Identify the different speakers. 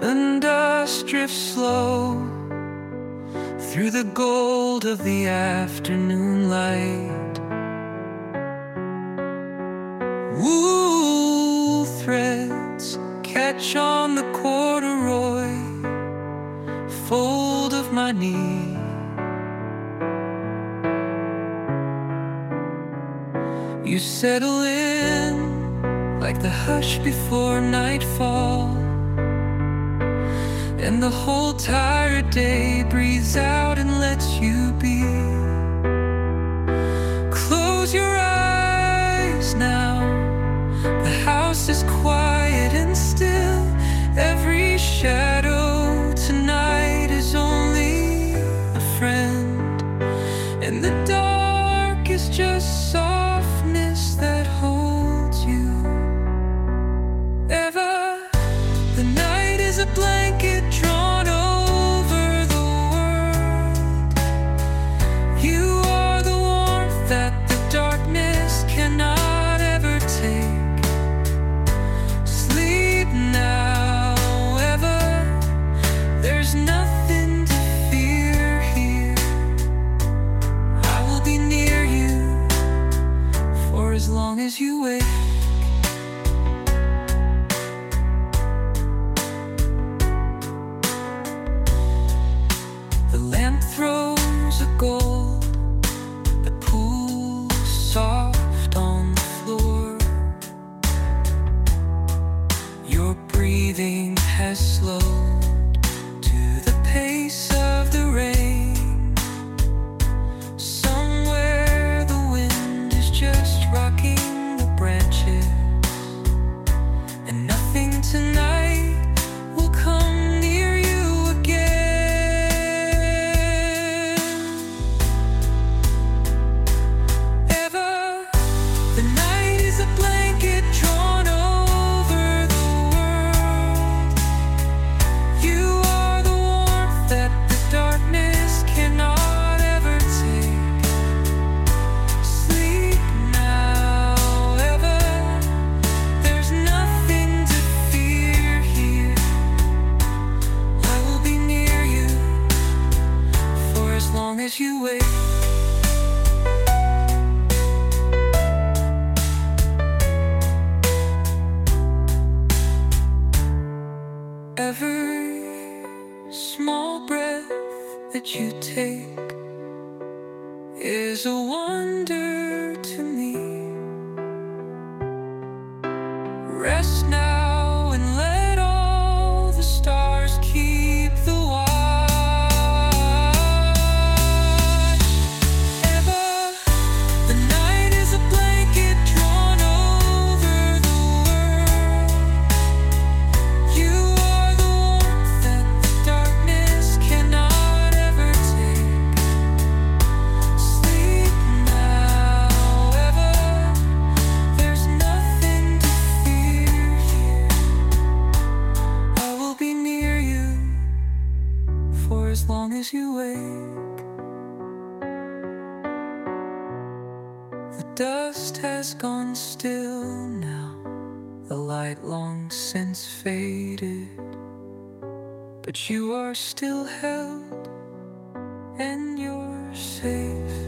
Speaker 1: and dust drifts slow through the gold of the afternoon light. Wool threads catch on the corduroy fold of my knee. You settle in like the hush before nightfall, and the whole tired day breathes out and lets you be. Close your eyes now, the house is quiet and still. Every shadow tonight is only a friend, and the dark is just softness that holds you. Ever, the night is a blanket drawn over the world. You are the warmth that the darkness cannot ever take. Sleep now, ever, there's nothing to fear here. I will be near you for as long as you wake. The lamp throws a gold that pools soft on the floor. Your breathing has slowed to the pace of the rain. Somewhere the wind is just rocking the branches, and nothing tonight will come near you again. Ever, the night is a blanket drawn over the world. You are the warmth that the darkness cannot ever take. Sleep now, ever, there's nothing to fear here. I will be near you for as long as you wait. Every small breath that you take is a wonder to me. Rest now and let all the stars keep the watch. Ever, the night is a blanket drawn over the world. You are the warmth that the darkness cannot ever take. Sleep now, ever, there's nothing to fear here. I will be near you for as long as you wake. The dust has gone still now, the light long since faded, but you are still held and you're safe.